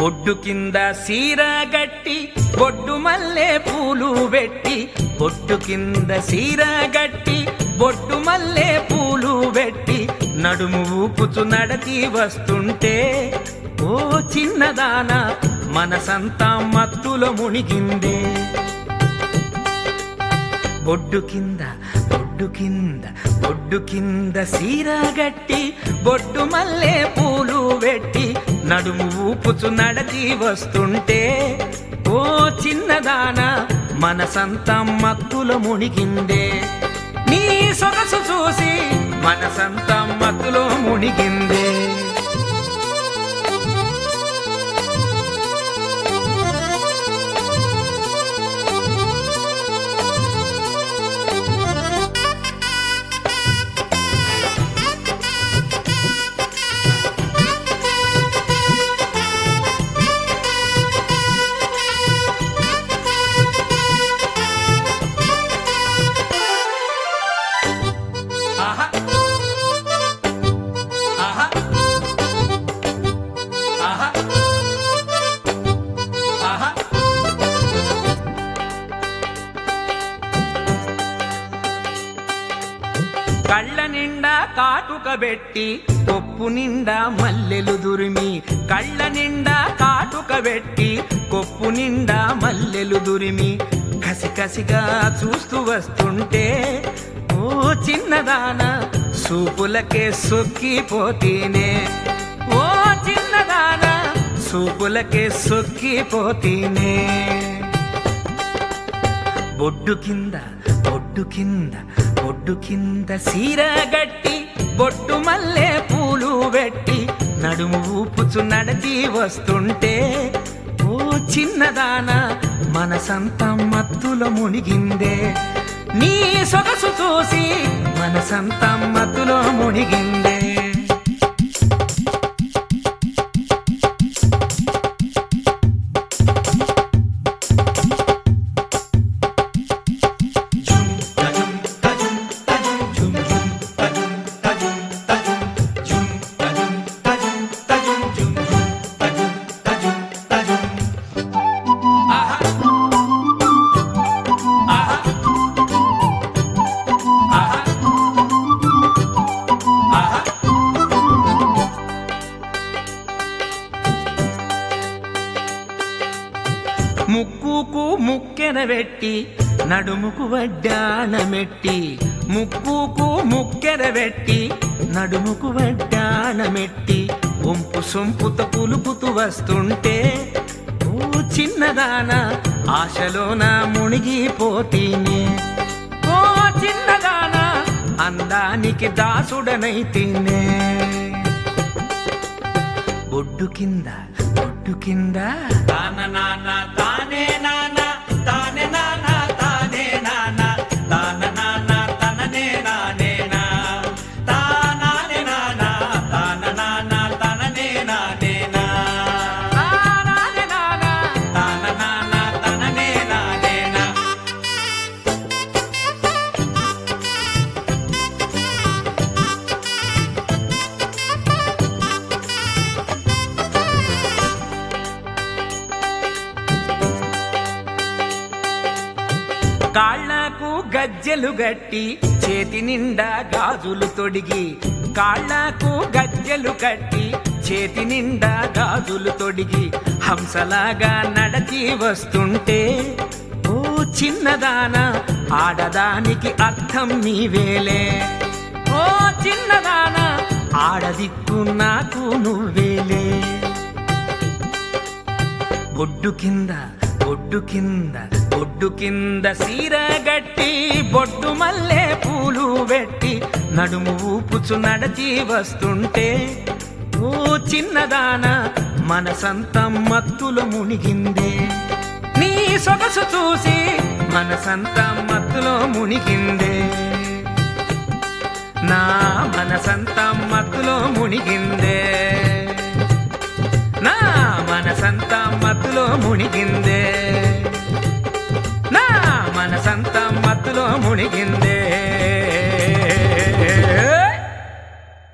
బొడ్డు కింద సీర గట్టి బొడ్డు మల్లె పూలు పెట్టి, బొడ్డు కింద సీర గట్టి బొడ్డు మల్లె పూలు పెట్టి, నడుము ఊపుచు నడచి వస్తుంటే ఓ చిన్నదాన మనసంతా మత్తులో మునిగిందే. బొడ్డు కింద బొడ్డు కింద బొడ్డు కింద సీర గట్టి బొడ్డు మల్లె పూలు పెట్టి, నడుము ఊపుచు నడచి వస్తుంటే ఓ చిన్నదాన మనసంతా మత్తులో మునిగిందే. నీ సొగసు చూసి మనసంతా మత్తులో మునిగిందే. కళ్ళ నిండా కాటుక పెట్టి కొప్పు నిండా మల్లెలు దురిమి, కళ్ళ నిండా కాటుక పెట్టి కొప్పు నిండా మల్లెలు దురిమి, కసి కసిగా చూస్తూ వస్తుంటే ఓ చిన్నదాన సూపులకే సొక్కిపోతీనే. ఓ చిన్నదాన సూపులకే సొక్కిపోతీనే. బొడ్డు కింద బొడ్డు కింద బొడ్డు కింద సీర గట్టి బొడ్డు మల్లె పూలు పెట్టి, నడుము ఊపుచు నడచి వస్తుంటే ఓ చిన్నదాన మనసంతా మత్తులో మునిగిందే. నీ సొగసు చూసి మనసంతా మత్తులో మునిగిందే. ముక్కుకు ముక్కెన పెట్టి నడుముకు వడ్డాణమెట్టి, ముక్కుకు ముక్కెన పెట్టి నడుముకు వడ్డాణమెట్టి, ఒంపు సొంపుతో పులుపుతూ వస్తుంటే ఓ చిన్నదాన ఆశలోన మునిగిపోతీనే. ఓ చిన్నదాన అందానికి దాసుడనైతేనే. బొడ్డు కింద బొడ్డు కింద తాన నాన్న తానే నాన్న తానే నాన్న తానే నాన్న తాన నాన్న తననే నానేనా తానే నాన్న తాన నాన్న తననే నానేనా తానే నాన్న తాన నాన్న తననే నానేనా. కాళ్ళకు గజ్జెలు గట్టి చేతి నిండా గాజులు తొడిగి, కాళ్ళకు గజ్జెలు కట్టి చేతి నిండా గాజులు తొడిగి, హంసలాగా నడచి వస్తుంటే ఓ చిన్నదాన ఆడదానికి అర్థం నీవేలే. ఓ చిన్నదాన ఆడదిక్కు నాకు నువ్వేలే. బొడ్డు కింద బొడ్డు కింద బొడ్డు కింద సీర గట్టి బొడ్డు మల్లె పూలు పెట్టి, నడుము ఊపుచు నడచి వస్తుంటే ఓ చిన్నదాన మనసంతా మత్తులో మునిగిందే. నీ సొగసు చూసి మనసంతా మత్తులో మునిగిందే. నా మనసంతా మత్తులో మునిగిందే. నా మనసంతా మత్తులో మునిగిందే. నా మనసంతా మత్తులో మునిగిందే.